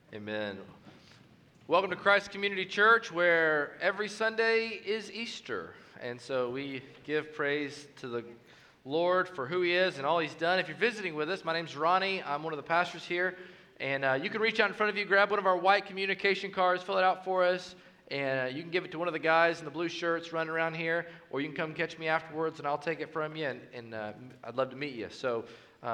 Amen. Welcome to Christ Community Church, where every Sunday is Easter. And so we give praise to the Lord for who He is and all He's done. If you're visiting with us, my name's Ronnie. I'm one of the pastors here. And you can reach out in front of you, grab one of our white communication cards, fill it out for us. And you can give it to one of the guys in the blue shirts running around here. Or you can come catch me afterwards, and I'll take it from you. And I'd love to meet you. So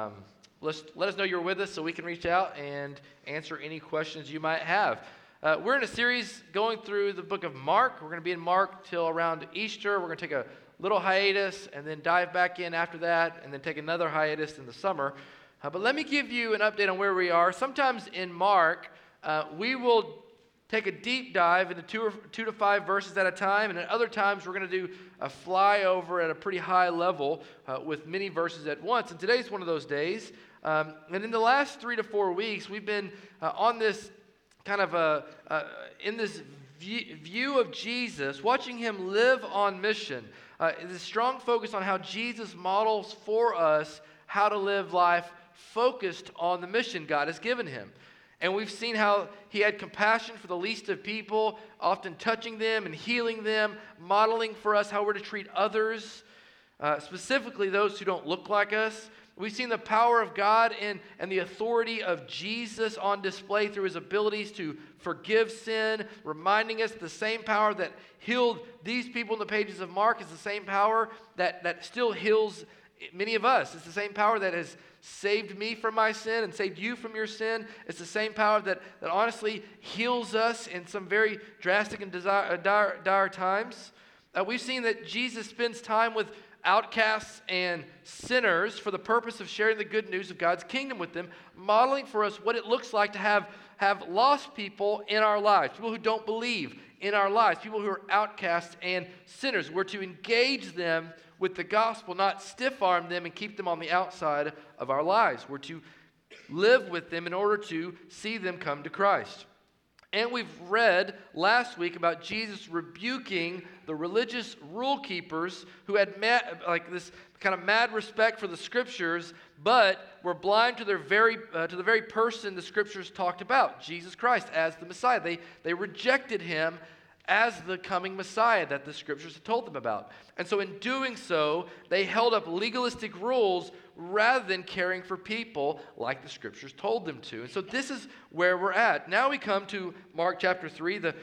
let us know you're with us so we can reach out and answer any questions you might have. We're in a series going through the book of Mark. We're going to be in Mark till around Easter. We're going to take a little hiatus and then dive back in after that and then take another hiatus in the summer. But let me give you an update on where we are. Sometimes in Mark, we will take a deep dive into two to five verses at a time, and at other times we're going to do a flyover at a pretty high level with many verses at once. And today's one of those days. And in the last 3 to 4 weeks, we've been on this kind of in this view of Jesus, watching Him live on mission. The strong focus on how Jesus models for us how to live life focused on the mission God has given Him. And we've seen how He had compassion for the least of people, often touching them and healing them, modeling for us how we're to treat others, specifically those who don't look like us. We've seen the power of God and the authority of Jesus on display through His abilities to forgive sin, reminding us the same power that healed these people in the pages of Mark is the same power that still heals many of us. It's the same power that has saved me from my sin and saved you from your sin. It's the same power that honestly heals us in some very drastic and dire times. We've seen that Jesus spends time with outcasts and sinners for the purpose of sharing the good news of God's kingdom with them, modeling for us what it looks like to have lost people in our lives, people who don't believe in our lives, people who are outcasts and sinners. We're to engage them with the gospel, not stiff-arm them and keep them on the outside of our lives. We're to live with them in order to see them come to Christ. And we've read last week about Jesus rebuking the religious rule keepers who had this kind of mad respect for the Scriptures, but were blind to the very person the Scriptures talked about, Jesus Christ as the Messiah. They rejected Him as the coming Messiah that the Scriptures had told them about. And so in doing so, they held up legalistic rules rather than caring for people like the Scriptures told them to. And so this is where we're at. Now we come to Mark chapter 3, the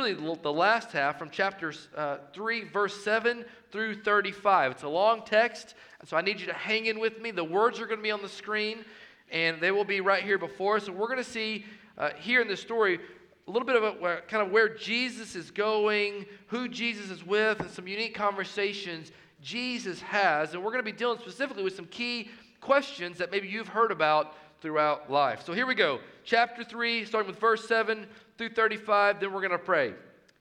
last half from chapter 3, verse 7 through 35. It's a long text, and so I need you to hang in with me. The words are going to be on the screen, and they will be right here before us. And we're going to see here in this story a little bit of where Jesus is going, who Jesus is with, and some unique conversations Jesus has. And we're going to be dealing specifically with some key questions that maybe you've heard about throughout life. So here we go. Chapter 3, starting with verse 7 through 35, then we're going to pray.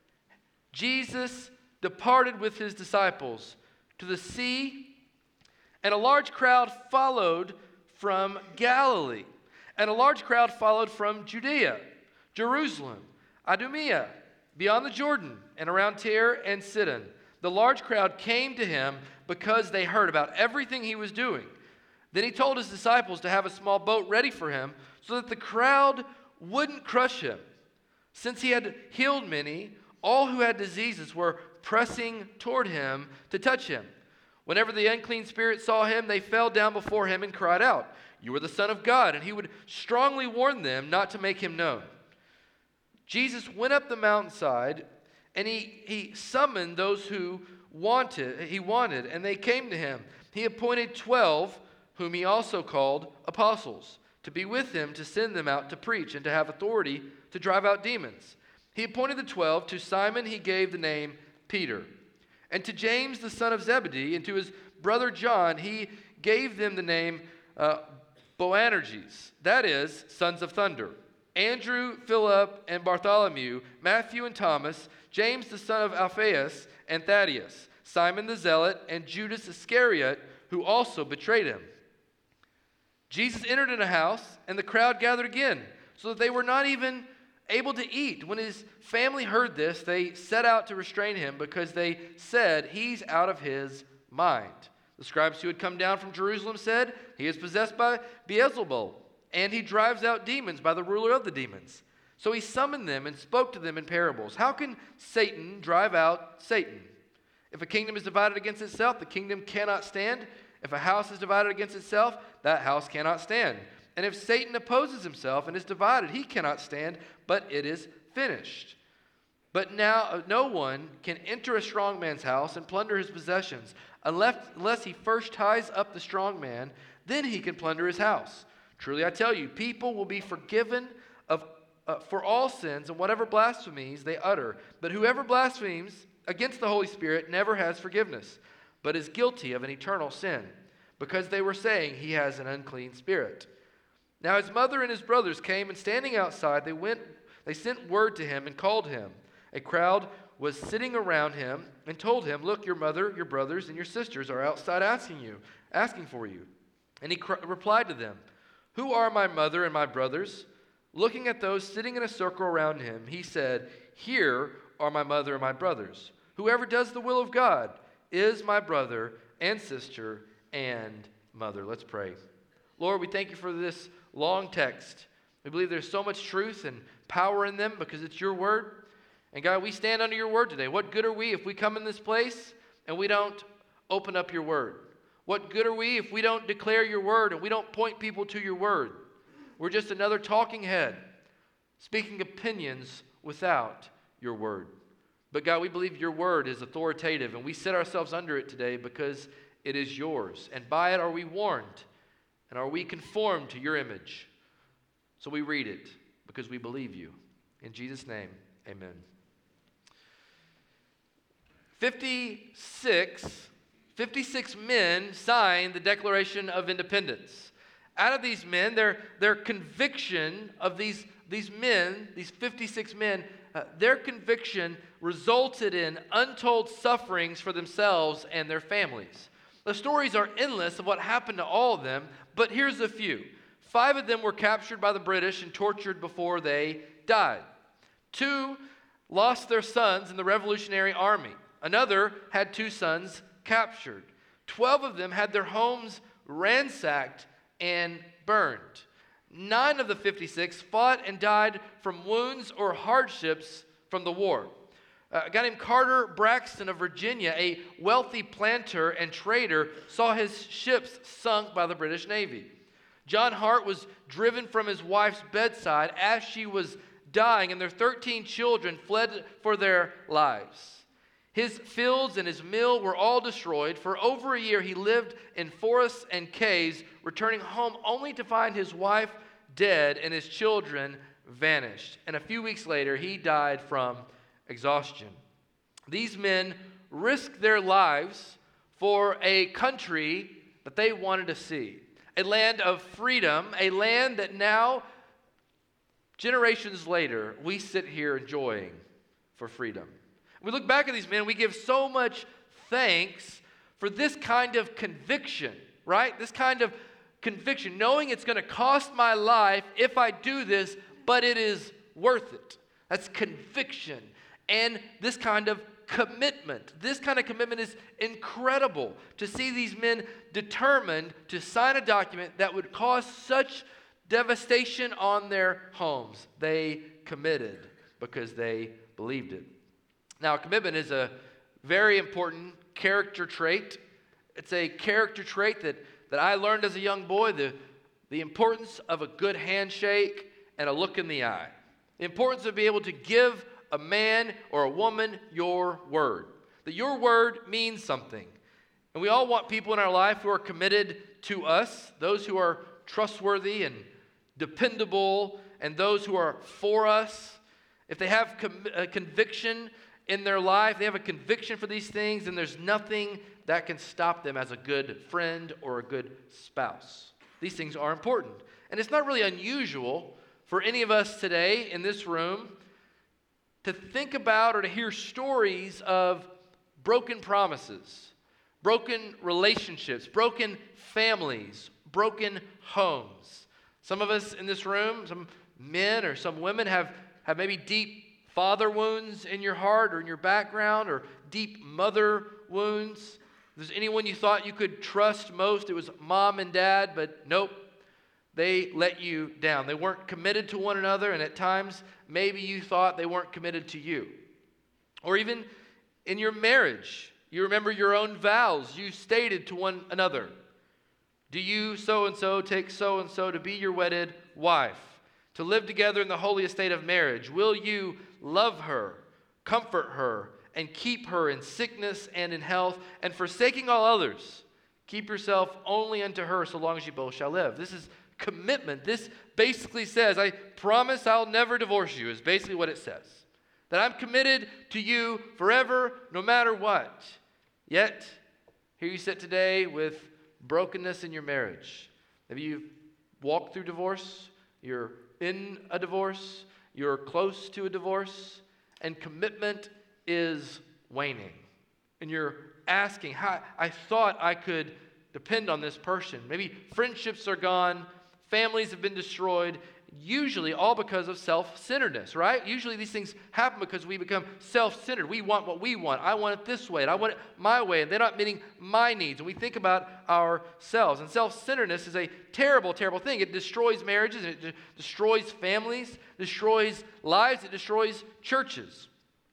Jesus departed with His disciples to the sea, and a large crowd followed from Galilee, and a large crowd followed from Judea, Jerusalem, Idumea, beyond the Jordan, and around Tyre and Sidon. The large crowd came to Him because they heard about everything He was doing. Then He told His disciples to have a small boat ready for Him so that the crowd wouldn't crush Him. Since He had healed many, all who had diseases were pressing toward Him to touch Him. Whenever the unclean spirits saw Him, they fell down before Him and cried out, "You are the Son of God." And He would strongly warn them not to make Him known. Jesus went up the mountainside, and he summoned those who he wanted, and they came to Him. He appointed 12, whom He also called apostles, to be with Him, to send them out to preach and to have authority to drive out demons. He appointed the 12. To Simon He gave the name Peter, and to James the son of Zebedee, and to his brother John He gave them the name Boanerges, that is, sons of thunder. Andrew, Philip, and Bartholomew, Matthew and Thomas, James the son of Alphaeus, and Thaddeus, Simon the Zealot, and Judas Iscariot, who also betrayed Him. Jesus entered in a house, and the crowd gathered again, so that they were not even able to eat. When His family heard this, they set out to restrain Him because they said, "He's out of his mind." The scribes who had come down from Jerusalem said, "He is possessed by Beelzebul, and he drives out demons by the ruler of the demons." So he summoned them and spoke to them in parables. How can Satan drive out Satan? If a kingdom is divided against itself, the kingdom cannot stand. If a house is divided against itself, that house cannot stand. And if Satan opposes himself and is divided, he cannot stand, but it is finished. But now no one can enter a strong man's house and plunder his possessions unless he first ties up the strong man, then he can plunder his house. Truly I tell you, people will be forgiven for all sins and whatever blasphemies they utter. But whoever blasphemes against the Holy Spirit never has forgiveness, but is guilty of an eternal sin, because they were saying he has an unclean spirit. Now his mother and his brothers came, and standing outside, they sent word to him and called him. A crowd was sitting around him and told him, "Look, your mother, your brothers, and your sisters are outside asking for you." And he replied to them, "Who are my mother and my brothers?" Looking at those sitting in a circle around him, he said, "Here are my mother and my brothers. Whoever does the will of God is my brother and sister and mother." Let's pray. Lord, we thank you for this long text. We believe there's so much truth and power in them because it's your word. And God, we stand under your word today. What good are we if we come in this place and we don't open up your word? What good are we if we don't declare your word and we don't point people to your word? We're just another talking head, speaking opinions without your word. But God, we believe your word is authoritative, and we set ourselves under it today because it is yours. And by it are we warned, and are we conformed to your image. So we read it because we believe you. In Jesus' name, amen. 56 men signed the Declaration of Independence. Out of these men, their conviction of these men, these 56 men, their conviction resulted in untold sufferings for themselves and their families. The stories are endless of what happened to all of them, but here's a few. 5 of them were captured by the British and tortured before they died. 2 lost their sons in the Revolutionary Army. Another had 2 sons captured. 12 of them had their homes ransacked and burned. 9 of the 56 fought and died from wounds or hardships from the war. A guy named Carter Braxton of Virginia, a wealthy planter and trader, saw his ships sunk by the British Navy. John Hart was driven from his wife's bedside as she was dying, and their 13 children fled for their lives. His fields and his mill were all destroyed. For over a year, he lived in forests and caves, returning home only to find his wife dead and his children vanished. And a few weeks later, he died from exhaustion. These men risked their lives for a country that they wanted to see, a land of freedom, a land that now, generations later, we sit here enjoying for freedom. We look back at these men, we give so much thanks for this kind of conviction, right? This kind of conviction, knowing it's going to cost my life if I do this, but it is worth it. That's conviction. And this kind of commitment. This kind of commitment is incredible to see these men determined to sign a document that would cause such devastation on their homes. They committed because they believed it. Now, commitment is a very important character trait. It's a character trait that I learned as a young boy, the importance of a good handshake and a look in the eye. The importance of being able to give a man or a woman your word. That your word means something. And we all want people in our life who are committed to us, those who are trustworthy and dependable, and those who are for us. If they have a conviction in their life, they have a conviction for these things, and there's nothing that can stop them as a good friend or a good spouse. These things are important. And it's not really unusual for any of us today in this room to think about or to hear stories of broken promises, broken relationships, broken families, broken homes. Some of us in this room, some men or some women have maybe deep father wounds in your heart or in your background, or deep mother wounds. If there's anyone you thought you could trust most, it was mom and dad, but nope. they let you down. They weren't committed to one another, and at times, maybe you thought they weren't committed to you. Or even in your marriage, you remember your own vows you stated to one another. Do you, so-and-so, take so-and-so to be your wedded wife, to live together in the holy estate of marriage? Will you love her, comfort her, and keep her in sickness and in health, and forsaking all others, keep yourself only unto her so long as you both shall live? This is commitment. This basically says, I promise I'll never divorce you, is basically what it says. That I'm committed to you forever, no matter what. Yet, here you sit today with brokenness in your marriage. Maybe you've walked through divorce, you're in a divorce, you're close to a divorce, and commitment is waning. And you're asking, I thought I could depend on this person. Maybe friendships are gone, families have been destroyed, usually all because of self-centeredness, right? Usually these things happen because we become self-centered. We want what we want. I want it this way, and I want it my way, and they're not meeting my needs. And we think about ourselves. And self-centeredness is a terrible, terrible thing. It destroys marriages, and it destroys families, destroys lives, it destroys churches.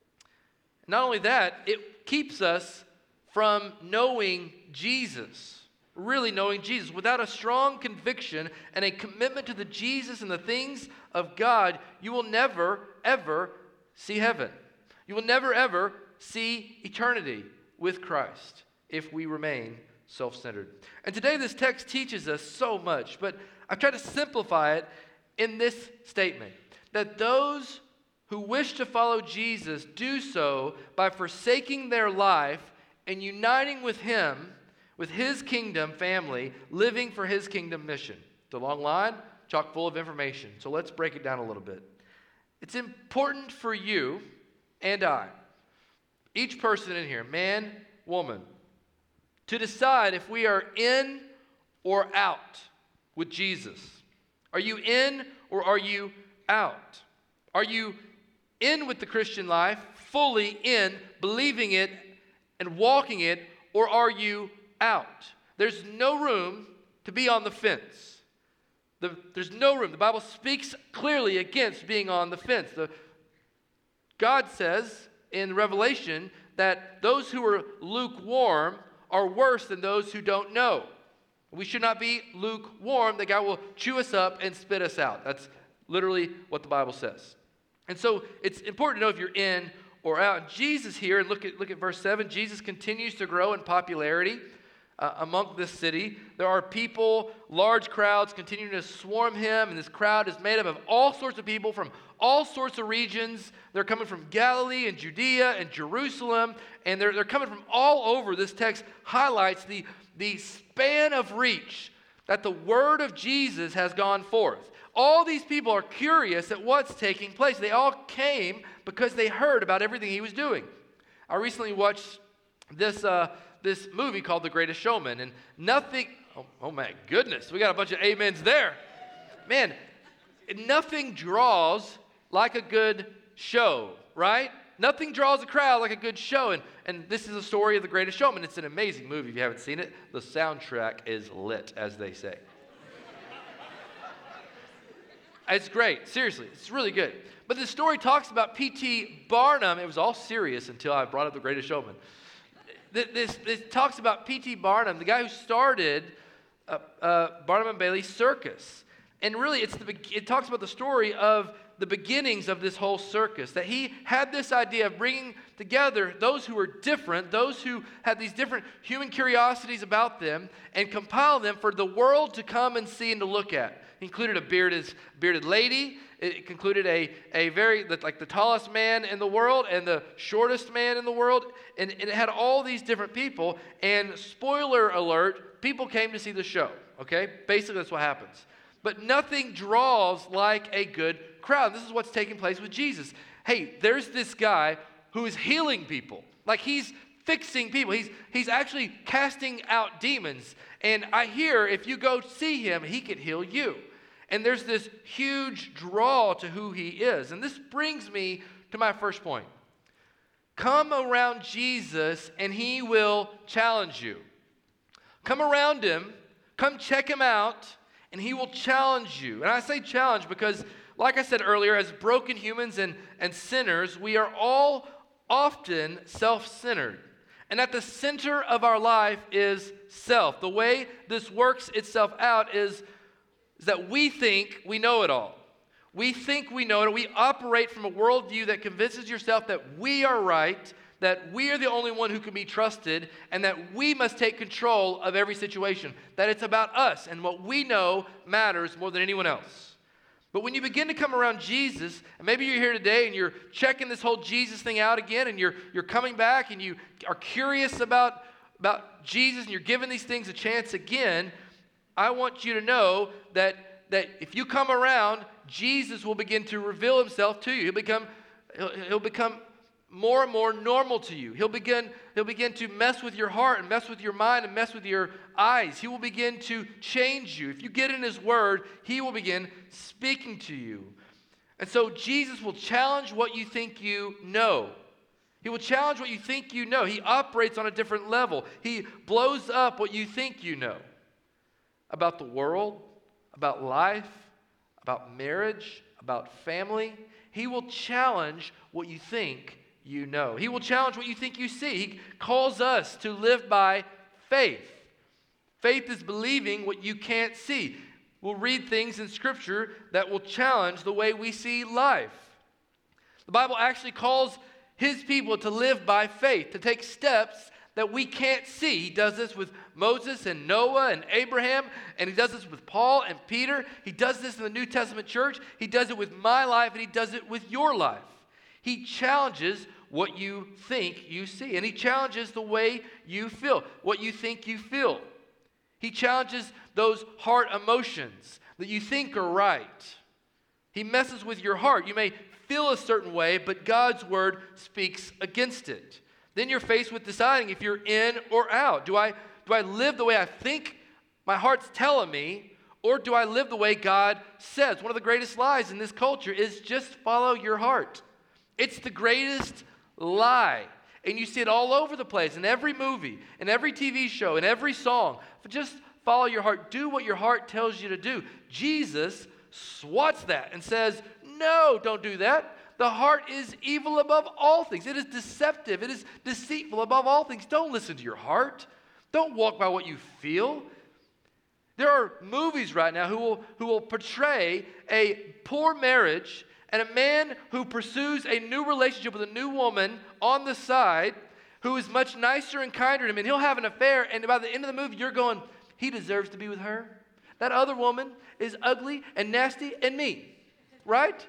Not only that, it keeps us from knowing Jesus. Really knowing Jesus. Without a strong conviction and a commitment to the Jesus and the things of God, you will never, ever see heaven. You will never, ever see eternity with Christ if we remain self-centered. And today this text teaches us so much, but I've tried to simplify it in this statement, that those who wish to follow Jesus do so by forsaking their life and uniting with Him, with His kingdom family, living for His kingdom mission. It's a long line, chock full of information. So let's break it down a little bit. It's important for you and I, each person in here, man, woman, to decide if we are in or out with Jesus. Are you in or are you out? Are you in with the Christian life, fully in, believing it and walking it, or are you out? There's no room to be on the fence. There's no room. The Bible speaks clearly against being on the fence. God says in Revelation that those who are lukewarm are worse than those who don't know. We should not be lukewarm, that God will chew us up and spit us out. That's literally what the Bible says. And so it's important to know if you're in or out. And Jesus here, and look at verse 7, Jesus continues to grow in popularity among this city. There are people, large crowds continuing to swarm him, and this crowd is made up of all sorts of people from all sorts of regions. They're coming from Galilee and Judea and Jerusalem, and they're coming from all over. This text highlights the span of reach that the word of Jesus has gone forth. All these people are curious at what's taking place. They all came because they heard about everything he was doing. I recently watched this movie called The Greatest Showman, and nothing, oh my goodness, we got a bunch of amens there. Man, nothing draws like a good show, right? Nothing draws a crowd like a good show, and this is a story of The Greatest Showman. It's an amazing movie if you haven't seen it. The soundtrack is lit, as they say. It's great, seriously, it's really good. But the story talks about P.T. Barnum. It was all serious until I brought up The Greatest Showman. This talks about P.T. Barnum, the guy who started Barnum and Bailey Circus. And really, it talks about the story of the beginnings of this whole circus, that he had this idea of bringing together those who were different, those who had these different human curiosities about them, and compile them for the world to come and see and to look at. It included a bearded lady. It included a very, like the tallest man in the world and the shortest man in the world. And it had all these different people. And spoiler alert, people came to see the show, okay? Basically, that's what happens. But nothing draws like a good crowd. This is what's taking place with Jesus. Hey, there's this guy who is healing people. Like he's fixing people. He's actually casting out demons. And I hear if you go see him, he could heal you. And there's this huge draw to who he is. And this brings me to my first point. Come around Jesus and he will challenge you. Come around him, come check him out, And he will challenge you. And I say challenge because, like I said earlier, as broken humans and sinners, we are all often self-centered. And at the center of our life is self. The way this works itself out is that we think we know it all. We think we know it. We operate from a worldview that convinces yourself that we are right, that we are the only one who can be trusted, and that we must take control of every situation, that it's about us and what we know matters more than anyone else. But when you begin to come around Jesus, and maybe you're here today and you're checking this whole Jesus thing out again, and you're coming back and you are curious about Jesus, and you're giving these things a chance again, I want you to know that if you come around, Jesus will begin to reveal himself to you. He'll become more and more normal to you. He'll begin to mess with your heart and mess with your mind and mess with your eyes. He will begin to change you. If you get in his word, he will begin speaking to you. And so Jesus will challenge what you think you know. He will challenge what you think you know. He operates on a different level. He blows up what you think you know about the world, about life, about marriage, about family. He will challenge what you think you know. He will challenge what you think you see. He calls us to live by faith. Faith is believing what you can't see. We'll read things in Scripture that will challenge the way we see life. The Bible actually calls his people to live by faith, to take steps that we can't see. He does this with Moses and Noah and Abraham, and he does this with Paul and Peter. He does this in the New Testament church. He does it with my life, and he does it with your life. He challenges what you think you see, and he challenges the way you feel, what you think you feel. He challenges those heart emotions that you think are right. He messes with your heart. You may feel a certain way, but God's word speaks against it. Then you're faced with deciding if you're in or out. Do I live the way I think my heart's telling me, or do I live the way God says? One of the greatest lies in this culture is just follow your heart. It's the greatest lie. And you see it all over the place, in every movie, in every TV show, in every song. Just follow your heart. Do what your heart tells you to do. Jesus swats that and says, no, don't do that. The heart is evil above all things. It is deceptive. It is deceitful above all things. Don't listen to your heart. Don't walk by what you feel. There are movies right now who will portray a poor marriage and a man who pursues a new relationship with a new woman on the side who is much nicer and kinder to him, and he'll have an affair, and by the end of the movie, you're going, he deserves to be with her. That other woman is ugly and nasty and mean, right?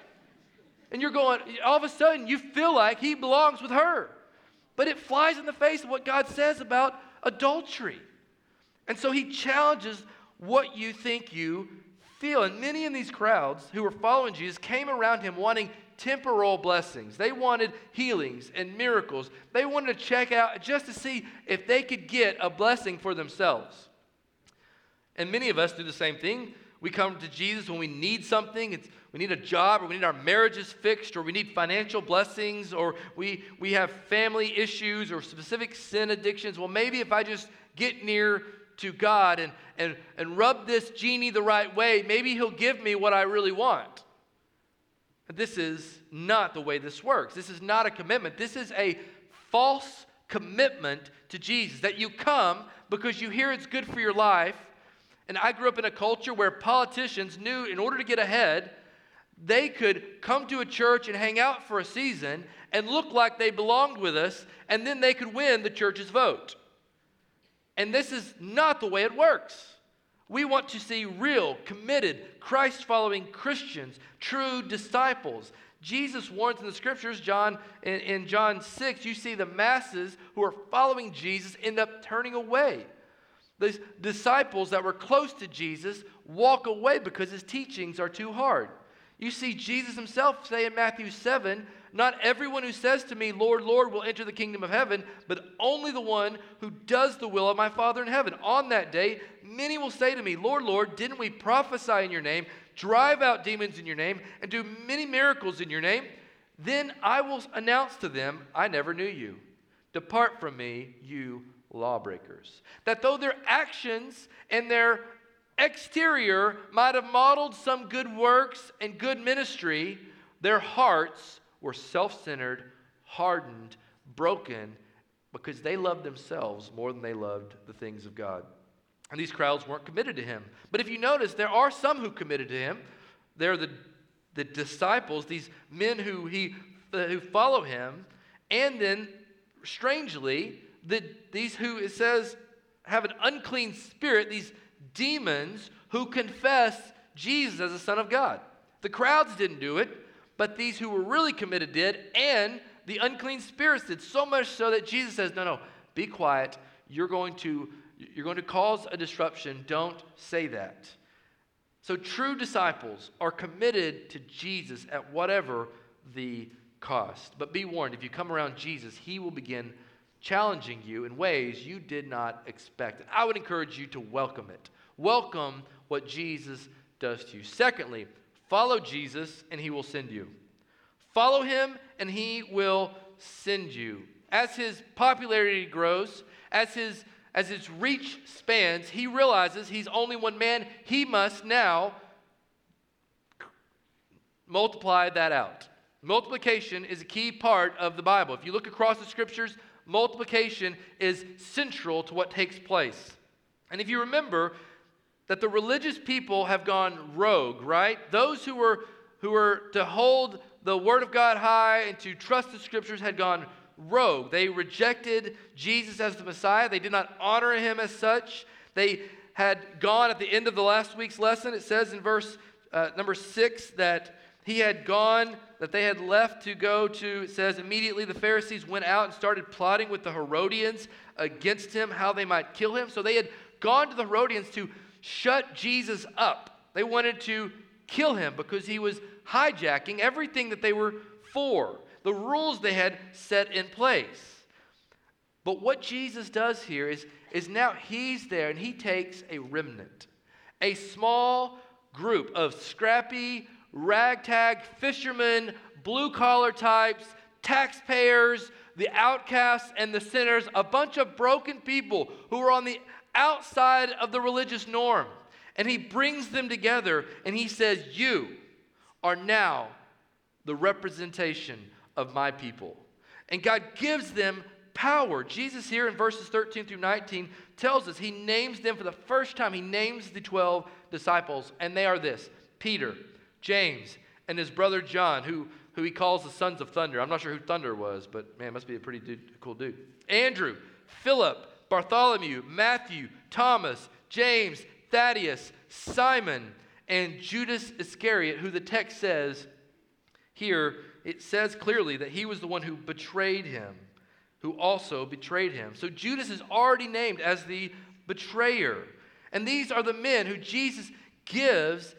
And you're going, all of a sudden, you feel like he belongs with her. But it flies in the face of what God says about adultery. And so he challenges what you think you feel. And many in these crowds who were following Jesus came around him wanting temporal blessings. They wanted healings and miracles. They wanted to check out just to see if they could get a blessing for themselves. And many of us do the same thing. We come to Jesus when we need something. We need a job, or we need our marriages fixed, or we need financial blessings, or we have family issues or specific sin addictions. Well, maybe if I just get near to God and rub this genie the right way, maybe he'll give me what I really want. But this is not the way this works. This is not a commitment. This is a false commitment to Jesus, that you come because you hear it's good for your life. And I grew up in a culture where politicians knew in order to get ahead, they could come to a church and hang out for a season and look like they belonged with us, and then they could win the church's vote. And this is not the way it works. We want to see real, committed, Christ-following Christians, true disciples. Jesus warns in the Scriptures, in John 6, you see the masses who are following Jesus end up turning away. The disciples that were close to Jesus walk away because his teachings are too hard. You see Jesus himself say in Matthew 7, not everyone who says to me, Lord, Lord, will enter the kingdom of heaven, but only the one who does the will of my Father in heaven. On that day, many will say to me, Lord, Lord, didn't we prophesy in your name, drive out demons in your name, and do many miracles in your name? Then I will announce to them, I never knew you. Depart from me, you lawbreakers. That though their actions and their exterior might have modeled some good works and good ministry, their hearts were self-centered, hardened, broken, because they loved themselves more than they loved the things of God. And these crowds weren't committed to him. But if you notice, there are some who committed to him. They're the disciples, these men who follow him. And then, strangely, these who, it says, have an unclean spirit, these demons who confess Jesus as the Son of God. The crowds didn't do it, but these who were really committed did, and the unclean spirits did, so much so that Jesus says, no, be quiet. You're going to cause a disruption. Don't say that. So true disciples are committed to Jesus at whatever the cost. But be warned, if you come around Jesus, he will begin challenging you in ways you did not expect. And I would encourage you to welcome it. Welcome what Jesus does to you. Secondly, follow Jesus and he will send you. Follow him and he will send you. As his popularity grows, as his reach spans, he realizes he's only one man. He must now multiply that out. Multiplication is a key part of the Bible. If you look across the scriptures, multiplication is central to what takes place. And if you remember that the religious people have gone rogue, right? Those who were to hold the word of God high and to trust the scriptures had gone rogue. They rejected Jesus as the Messiah. They did not honor him as such. They had gone at the end of the last week's lesson. It says in verse number 6 that he had gone, that they had left to go to, it says, immediately the Pharisees went out and started plotting with the Herodians against him, how they might kill him. So they had gone to the Herodians to shut Jesus up. They wanted to kill him because he was hijacking everything that they were for, the rules they had set in place. But what Jesus does here is now he's there and he takes a remnant, a small group of scrappy, ragtag fishermen, blue-collar types, taxpayers, the outcasts and the sinners, a bunch of broken people who are on the outside of the religious norm. And he brings them together and he says, you are now the representation of my people. And God gives them power. Jesus here in verses 13 through 19 tells us he names them for the first time. He names the 12 disciples, and they are this: Peter, James, and his brother John, who he calls the sons of thunder. I'm not sure who Thunder was, but man, must be a pretty cool dude. Andrew, Philip, Bartholomew, Matthew, Thomas, James, Thaddeus, Simon, and Judas Iscariot, who the text says here, it says clearly that he was the one who betrayed him, who also betrayed him. So Judas is already named as the betrayer. And these are the men who Jesus gives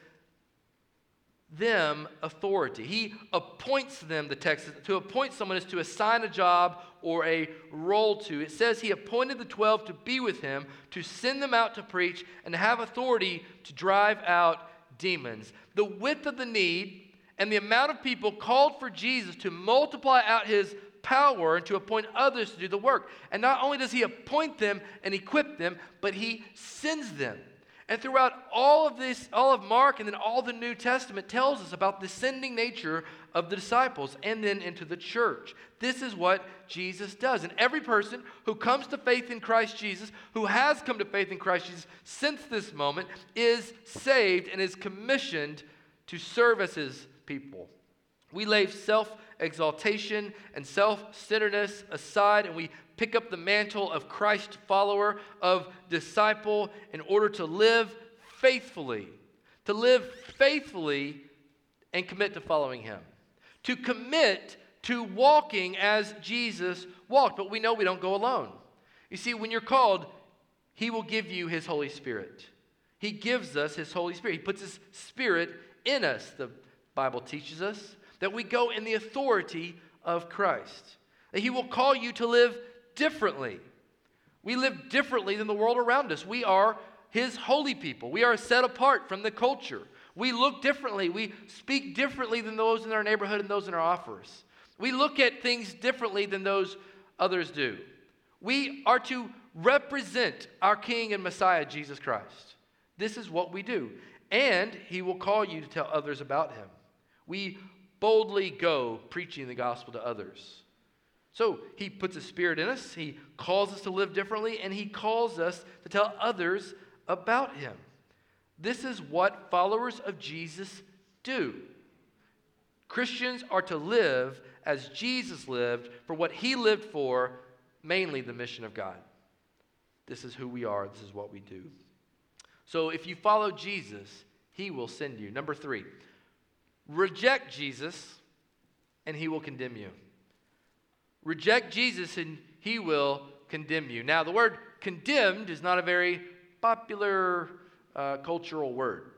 them authority. He appoints them, the text says, to appoint someone is to assign a job or a role to. It says he appointed the 12 to be with him, to send them out to preach, and to have authority to drive out demons. The width of the need and the amount of people called for Jesus to multiply out his power and to appoint others to do the work. And not only does he appoint them and equip them, but he sends them. And throughout all of this, all of Mark and then all the New Testament tells us about the sending nature of the disciples and then into the church. This is what Jesus does. And every person who comes to faith in Christ Jesus, who has come to faith in Christ Jesus since this moment, is saved and is commissioned to serve as his people. We lay self-exaltation and self-centeredness aside, and we pick up the mantle of Christ follower, of disciple, in order to live faithfully. To live faithfully and commit to following him. To commit to walking as Jesus walked. But we know we don't go alone. You see, when you're called, he will give you his Holy Spirit. He gives us his Holy Spirit. He puts his Spirit in us. The Bible teaches us that we go in the authority of Christ. That he will call you to live differently. We live differently than the world around us. We are his holy people. We are set apart from the culture. We look differently. We speak differently than those in our neighborhood and those in our offers. We look at things differently than those others do. We are to represent our King and Messiah, Jesus Christ. This is what we do. And he will call you to tell others about him. We boldly go preaching the gospel to others. So he puts a spirit in us. He calls us to live differently, and he calls us to tell others about him. This is what followers of Jesus do. Christians are to live as Jesus lived, for what he lived for, mainly the mission of God. This is who we are. This is what we do. So if you follow Jesus, he will send you. Number 3, reject Jesus, and he will condemn you. Reject Jesus, and he will condemn you. Now, the word condemned is not a very popular cultural word.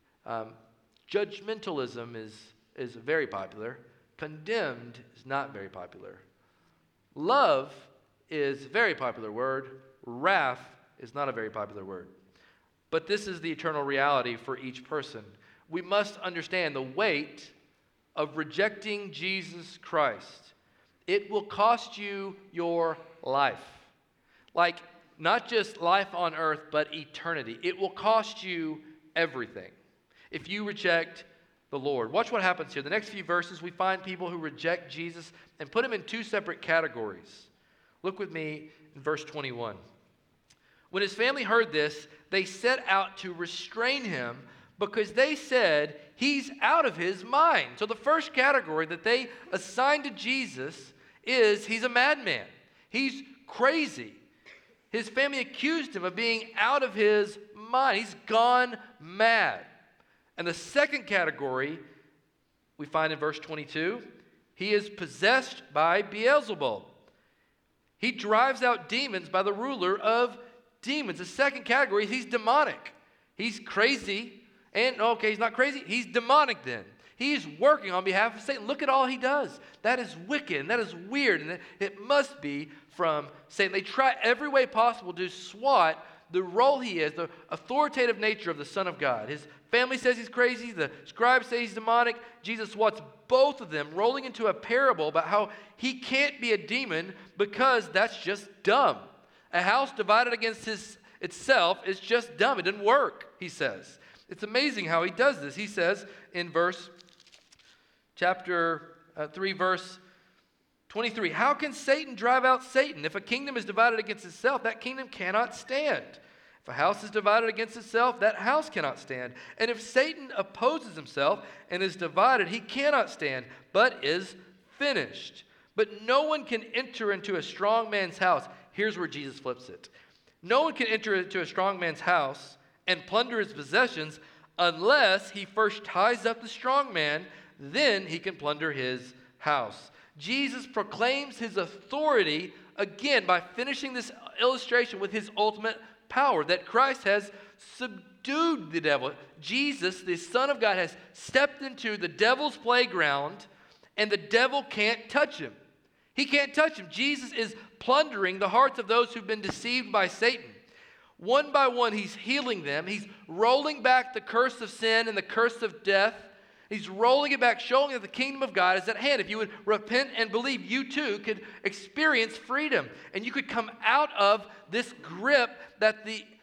Judgmentalism is very popular. Condemned is not very popular. Love is a very popular word. Wrath is not a very popular word. But this is the eternal reality for each person. We must understand the weight of rejecting Jesus Christ. It will cost you your life. Like, not just life on earth, but eternity. It will cost you everything if you reject the Lord. Watch what happens here. The next few verses, we find people who reject Jesus and put him in 2 separate categories. Look with me in verse 21. When his family heard this, they set out to restrain him because they said he's out of his mind. So the first category that they assigned to Jesus is he's a madman. He's crazy. His family accused him of being out of his mind. He's gone mad. And the second category we find in verse 22, he is possessed by Beelzebul. He drives out demons by the ruler of demons. The second category, he's demonic. He's crazy. And, okay, he's not crazy. He's demonic then. He's working on behalf of Satan. Look at all he does. That is wicked, and that is weird, and it must be from Satan. They try every way possible to swat the role he is, the authoritative nature of the Son of God. His family says he's crazy. The scribes say he's demonic. Jesus swats both of them, rolling into a parable about how he can't be a demon because that's just dumb. A house divided against itself is just dumb. It didn't work, he says. It's amazing how he does this. He says in chapter 3, verse 23, how can Satan drive out Satan? If a kingdom is divided against itself, that kingdom cannot stand. If a house is divided against itself, that house cannot stand. And if Satan opposes himself and is divided, he cannot stand, but is finished. But no one can enter into a strong man's house. Here's where Jesus flips it. No one can enter into a strong man's house and plunder his possessions unless he first ties up the strong man, then he can plunder his house. Jesus proclaims his authority again by finishing this illustration with his ultimate power, that Christ has subdued the devil. Jesus, the Son of God, has stepped into the devil's playground, and the devil can't touch him. He can't touch him. Jesus is plundering the hearts of those who've been deceived by Satan. One by one, he's healing them. He's rolling back the curse of sin and the curse of death. He's rolling it back, showing that the kingdom of God is at hand. If you would repent and believe, you too could experience freedom. And you could come out of this grip that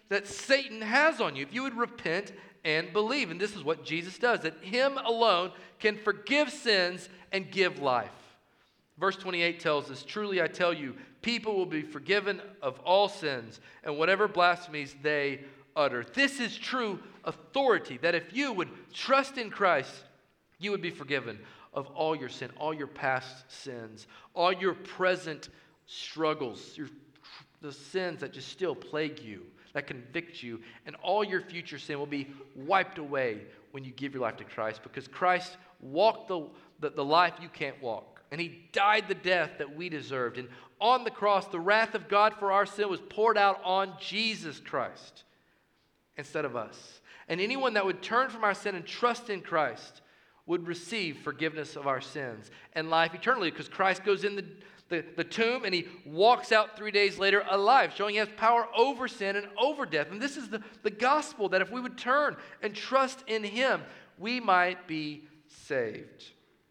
Satan has on you. If you would repent and believe. And this is what Jesus does, that him alone can forgive sins and give life. Verse 28 tells us, truly I tell you, people will be forgiven of all sins and whatever blasphemies they utter. This is true authority, that if you would trust in Christ, you would be forgiven of all your sin, all your past sins, all your present struggles, the sins that just still plague you, that convict you, and all your future sin will be wiped away when you give your life to Christ, because Christ walked the life you can't walk. And he died the death that we deserved. And on the cross, the wrath of God for our sin was poured out on Jesus Christ instead of us. And anyone that would turn from our sin and trust in Christ would receive forgiveness of our sins and life eternally, because Christ goes in the tomb and he walks out 3 days later alive, showing he has power over sin and over death. And this is the gospel, that if we would turn and trust in him, we might be saved.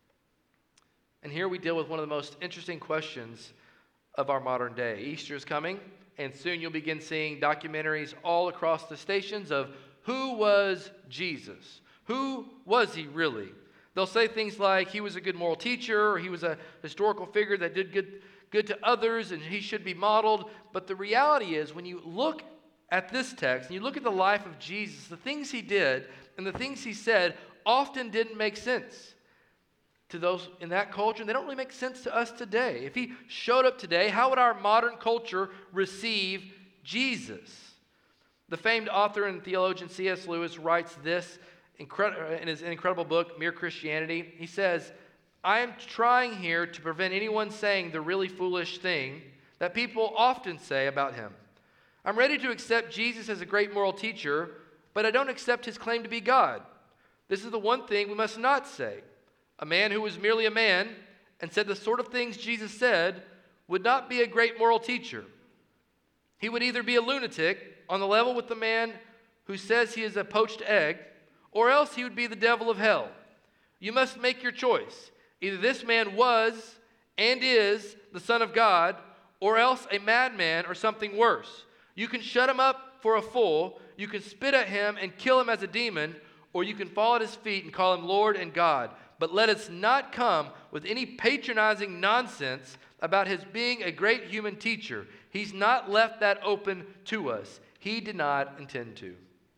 And here we deal with one of the most interesting questions of our modern day. Easter is coming, and soon you'll begin seeing documentaries all across the stations of who was Jesus? Who was he really? They'll say things like he was a good moral teacher, or he was a historical figure that did good to others, and he should be modeled. But the reality is, when you look at this text, and you look at the life of Jesus, the things he did and the things he said often didn't make sense to those in that culture, and they don't really make sense to us today. If he showed up today, how would our modern culture receive Jesus? The famed author and theologian C.S. Lewis writes this in his incredible book, Mere Christianity. He says, I am trying here to prevent anyone saying the really foolish thing that people often say about him. I'm ready to accept Jesus as a great moral teacher, but I don't accept his claim to be God. This is the one thing we must not say. A man who was merely a man and said the sort of things Jesus said would not be a great moral teacher. He would either be a lunatic on the level with the man who says he is a poached egg, or else he would be the devil of hell. You must make your choice. Either this man was and is the Son of God, or else a madman or something worse. You can shut him up for a fool, you can spit at him and kill him as a demon, or you can fall at his feet and call him Lord and God. But let us not come with any patronizing nonsense about his being a great human teacher. He's not left that open to us. He did not intend to.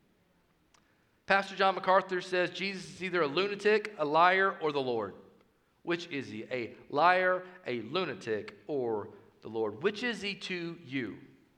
Pastor John MacArthur says Jesus is either a lunatic, a liar, or the Lord. Which is he? A liar, a lunatic, or the Lord? Which is he to you?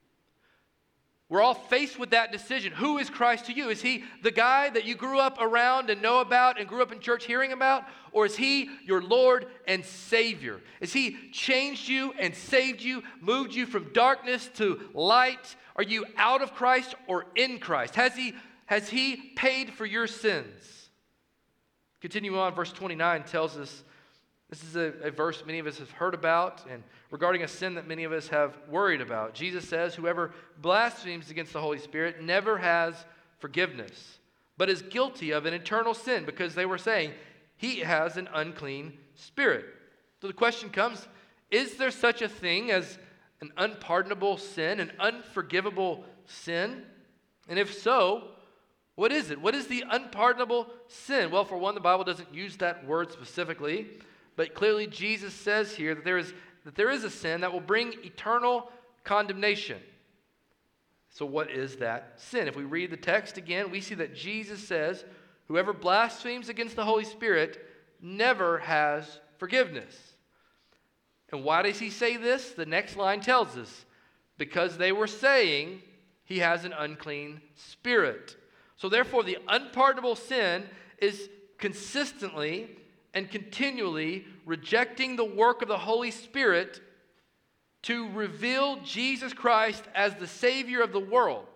We're all faced with that decision. Who is Christ to you? Is he the guy that you grew up around and know about and grew up in church hearing about? Or is he your Lord and Savior? Has he changed you and saved you, moved you from darkness to light? Are you out of Christ or in Christ? Has he paid for your sins? Continuing on, verse 29 tells us, this is a verse many of us have heard about, and regarding a sin that many of us have worried about. Jesus says, whoever blasphemes against the Holy Spirit never has forgiveness, but is guilty of an eternal sin, because they were saying he has an unclean spirit. So the question comes, is there such a thing as an unpardonable sin, an unforgivable sin? And if so, what is it? What is the unpardonable sin? Well, for one, the Bible doesn't use that word specifically, but clearly Jesus says here that there is a sin that will bring eternal condemnation. So what is that sin? If we read the text again, we see that Jesus says, whoever blasphemes against the Holy Spirit never has forgiveness. And why does he say this? The next line tells us, because they were saying he has an unclean spirit. So therefore, the unpardonable sin is consistently and continually rejecting the work of the Holy Spirit to reveal Jesus Christ as the Savior of the world.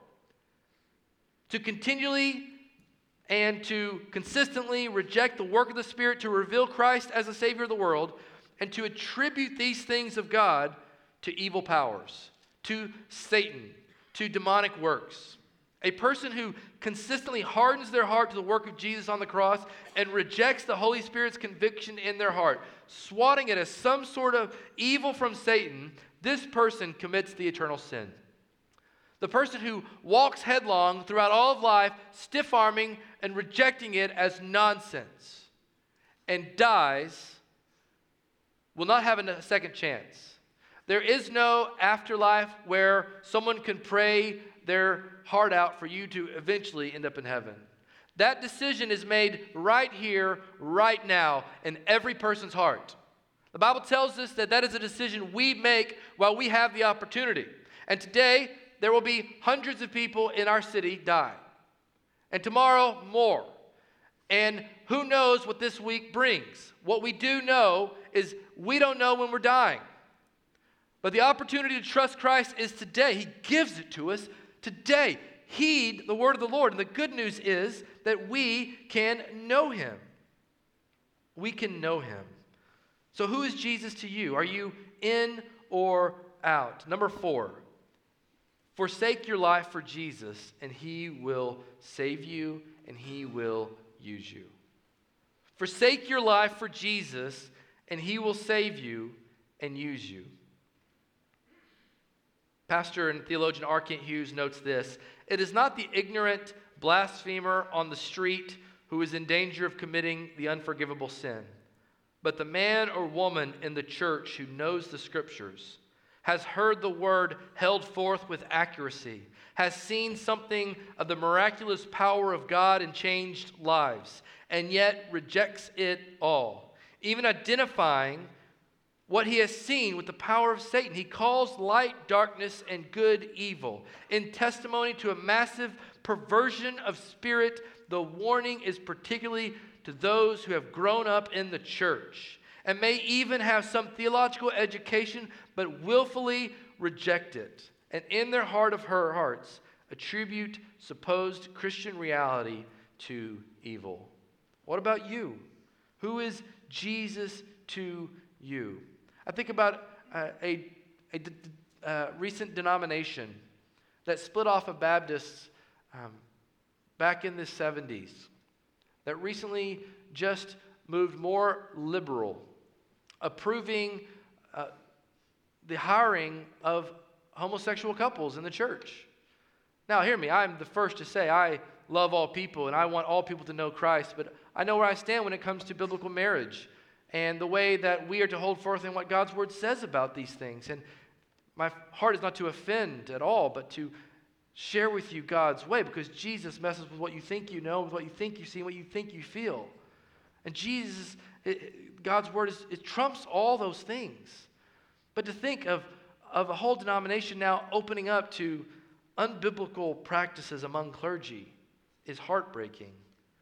To continually and to consistently reject the work of the Spirit to reveal Christ as the Savior of the world, and to attribute these things of God to evil powers, to Satan, to demonic works. A person who consistently hardens their heart to the work of Jesus on the cross and rejects the Holy Spirit's conviction in their heart, swatting it as some sort of evil from Satan, this person commits the eternal sin. The person who walks headlong throughout all of life, stiff-arming and rejecting it as nonsense, and dies, will not have a second chance. There is no afterlife where someone can pray their heart out for you to eventually end up in heaven. That decision is made right here, right now, in every person's heart. The Bible tells us that that is a decision we make while we have the opportunity. And today, there will be hundreds of people in our city die. And tomorrow, more. And who knows what this week brings? What we do know is we don't know when we're dying. But the opportunity to trust Christ is today. He gives it to us today. Heed the word of the Lord. And the good news is that we can know him. We can know him. So who is Jesus to you? Are you in or out? Number 4, forsake your life for Jesus, and he will save you, and he will use you. Forsake your life for Jesus, and he will save you and use you. Pastor and theologian R. Kent Hughes notes this: it is not the ignorant, blasphemer on the street who is in danger of committing the unforgivable sin. But the man or woman in the church who knows the Scriptures, has heard the word held forth with accuracy, has seen something of the miraculous power of God in changed lives, and yet rejects it all, even identifying what he has seen with the power of Satan. He calls light darkness and good evil. In testimony to a massive perversion of spirit, the warning is particularly to those who have grown up in the church and may even have some theological education, but willfully reject it, and in their heart of her hearts attribute supposed Christian reality to evil. What about you? Who is Jesus to you? I think about a recent denomination that split off of Baptists back in the 70s, that recently just moved more liberal, approving the hiring of homosexual couples in the church. Now, hear me, I'm the first to say I love all people and I want all people to know Christ, but I know where I stand when it comes to biblical marriage and the way that we are to hold forth in what God's Word says about these things. And my heart is not to offend at all, but to share with you God's way, because Jesus messes with what you think you know, with what you think you see, and what you think you feel. And Jesus, God's Word, it trumps all those things. But to think of a whole denomination now opening up to unbiblical practices among clergy is heartbreaking.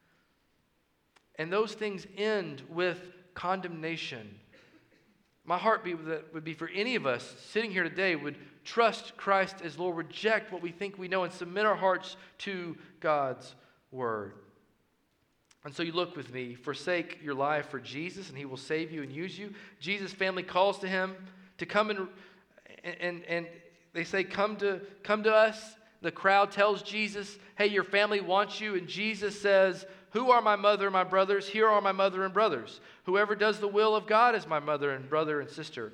And those things end with condemnation. My heartbeat would be for any of us sitting here today would trust Christ as Lord, reject what we think we know, and submit our hearts to God's Word. And so you look with me, forsake your life for Jesus, and He will save you and use you. Jesus' family calls to Him to come and they say, come to us. The crowd tells Jesus, hey, your family wants you. And Jesus says, who are my mother and my brothers? Here are my mother and brothers. Whoever does the will of God is my mother and brother and sister.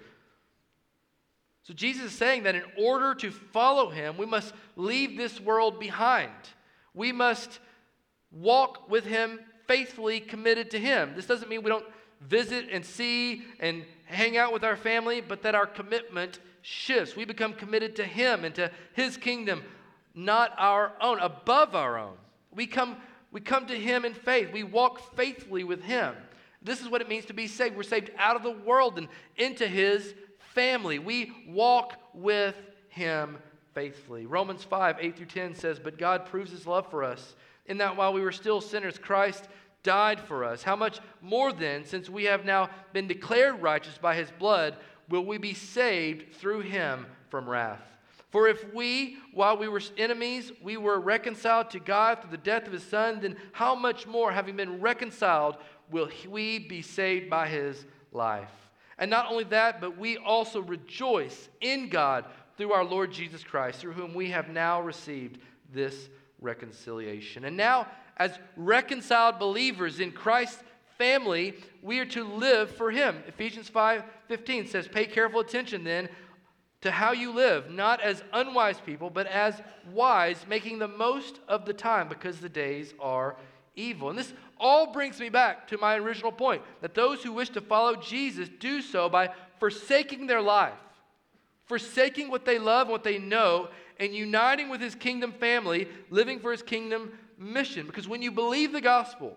So Jesus is saying that in order to follow Him, we must leave this world behind. We must walk with Him faithfully committed to Him. This doesn't mean we don't visit and see and hang out with our family, but that our commitment shifts. We become committed to Him and to His kingdom, not our own, above our own. We come to Him in faith. We walk faithfully with Him. This is what it means to be saved. We're saved out of the world and into His family. We walk with Him faithfully. Romans 5, 8 through 10 says, but God proves His love for us, in that while we were still sinners, Christ died for us. How much more then, since we have now been declared righteous by His blood, will we be saved through Him from wrath? For if we, while we were enemies, we were reconciled to God through the death of His Son, then how much more, having been reconciled, will we be saved by His life? And not only that, but we also rejoice in God through our Lord Jesus Christ, through whom we have now received this reconciliation. And now, as reconciled believers in Christ's family, we are to live for Him. Ephesians 5:15 says, pay careful attention then to how you live, not as unwise people, but as wise, making the most of the time, because the days are evil. And this all brings me back to my original point, that those who wish to follow Jesus do so by forsaking their life, forsaking what they love, what they know, and uniting with His kingdom family, living for His kingdom mission. Because when you believe the gospel,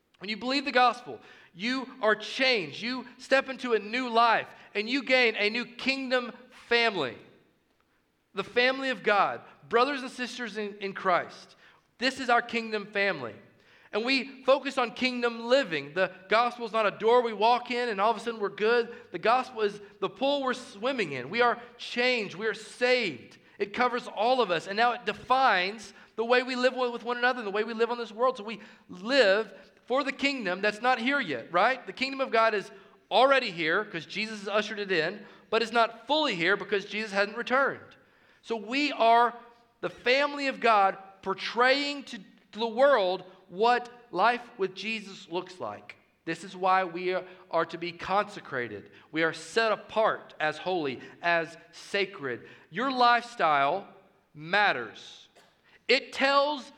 you are changed. You step into a new life, and you gain a new kingdom family. The family of God, brothers and sisters in Christ. This is our kingdom family. And we focus on kingdom living. The gospel is not a door we walk in and all of a sudden we're good. The gospel is the pool we're swimming in. We are changed. We are saved. It covers all of us. And now it defines the way we live with one another and the way we live on this world. So we live for the kingdom that's not here yet, right? The kingdom of God is already here because Jesus has ushered it in, but it's not fully here because Jesus hasn't returned. So we are the family of God portraying to the world what life with Jesus looks like. This is why we are to be consecrated. We are set apart as holy, as sacred. Your lifestyle matters. It tells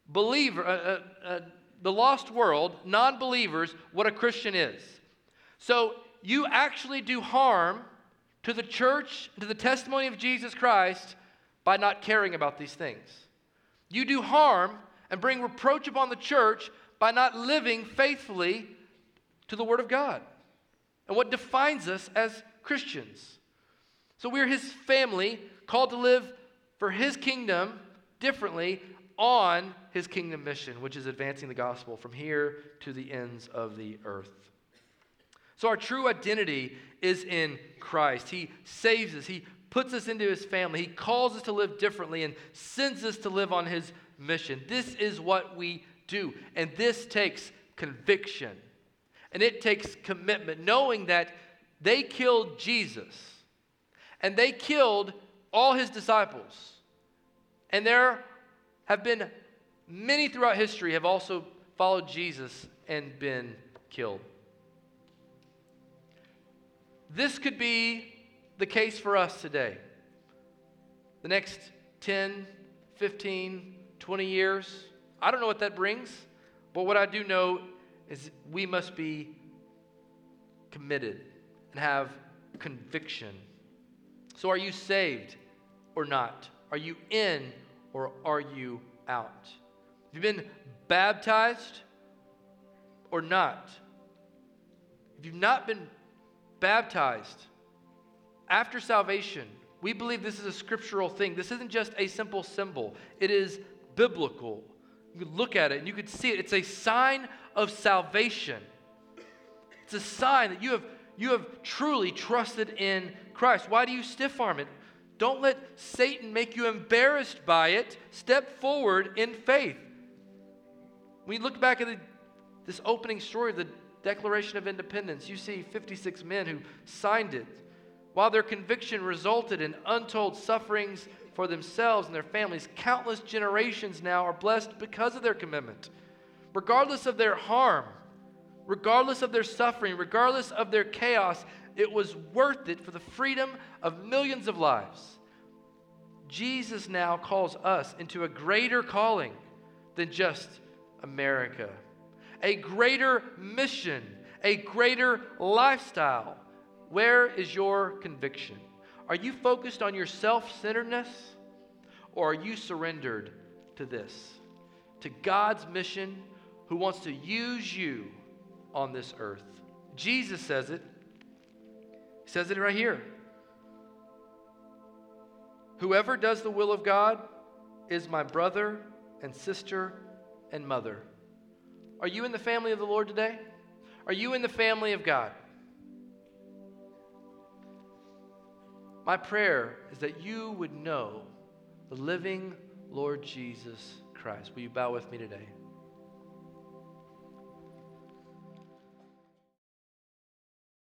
the lost world, non-believers, what a Christian is. So you actually do harm to the church, to the testimony of Jesus Christ by not caring about these things. You do harm and bring reproach upon the church by not living faithfully to the Word of God and what defines us as Christians. So we're His family, called to live for His kingdom differently on His kingdom mission, which is advancing the gospel from here to the ends of the earth. So our true identity is in Christ. He saves us. He puts us into His family. He calls us to live differently and sends us to live on His mission. This is what we do. And this takes conviction. And it takes commitment, knowing that they killed Jesus. And they killed all His disciples. And there have been many throughout history have also followed Jesus and been killed. This could be the case for us today. The next 10, 15, 20 years, I don't know what that brings, but what I do know is we must be committed and have conviction. So are you saved or not? Are you in or are you out? Have you been baptized or not? If you've not been baptized after salvation, we believe this is a scriptural thing. This isn't just a simple symbol. It is biblical. You could look at it and you could see it. It's a sign of salvation. It's a sign that you have truly trusted in Christ. Why do you stiff-arm it? Don't let Satan make you embarrassed by it. Step forward in faith. When you look back at this opening story of the Declaration of Independence, you see 56 men who signed it. While their conviction resulted in untold sufferings for themselves and their families, countless generations now are blessed because of their commitment. Regardless of their harm, regardless of their suffering, regardless of their chaos, it was worth it for the freedom of millions of lives. Jesus now calls us into a greater calling than just America. A greater mission, a greater lifestyle. Where is your conviction? Are you focused on your self-centeredness, or are you surrendered to this? To God's mission, who wants to use you on this earth. Jesus says it. He says it right here. Whoever does the will of God is my brother and sister and mother. Are you in the family of the Lord today? Are you in the family of God? My prayer is that you would know the living Lord Jesus Christ. Will you bow with me today?